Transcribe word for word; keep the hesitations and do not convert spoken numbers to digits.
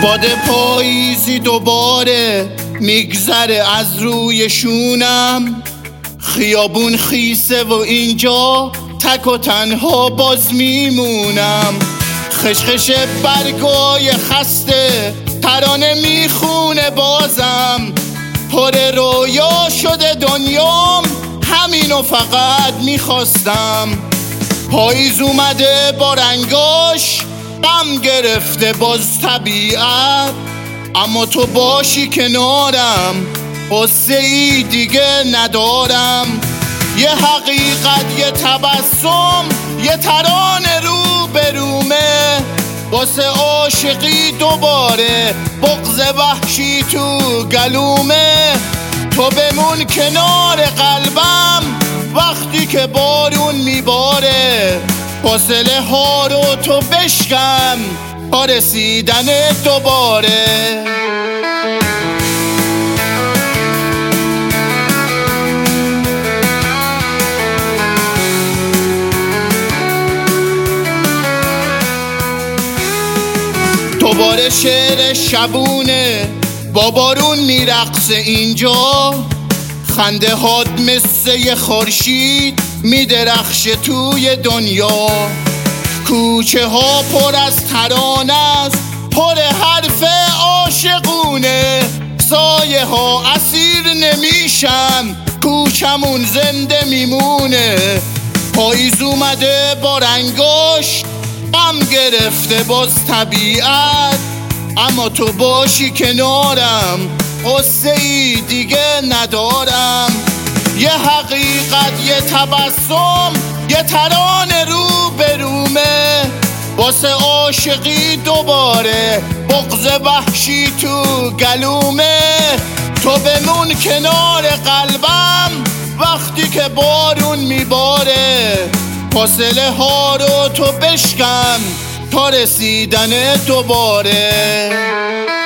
باد پاییزی دوباره میگذره از روی شونم، خیابون خیسه و اینجا تک و تنها باز میمونم. خشخش برگای خسته ترانه میخونه بازم، پر رویا شده دنیام، همینو فقط میخواستم. پاییز اومده با رنگاش، غم گرفته باز طبیعت، اما تو باشی کنارم قصه ای دیگه ندارم. یه حقیقت، یه تبسم، یه ترانه رو برومه، واسه عاشقی دوباره بغض وحشی تو گلومه. تو بمون کنار قلبم وقتی که بارون میباره، فاصله ها رو تو بشکن تا رسیدن دوباره. دوباره شعر شبونه با بارون میرقصه اینجا، خنده هات مثل یه خورشید میدرخشه توی دنیا. کوچه ها پر از ترانه است، پر حرف عاشقونه، سایه ها اسیر نمیشن، کوچمون زنده میمونه. پاییز اومده با رنگاش، غم گرفته باز طبیعت، اما تو باشی کنارم قصه ای دیگه ندارم. یه حقیقت، یه تبسم، یه ترانه رو برومه، واسه عاشقی دوباره بغض وحشی تو گلومه. تو بمون کنار قلبم وقتی که بارون میباره، فاصله ها رو تو بشکن تا رسیدن دوباره.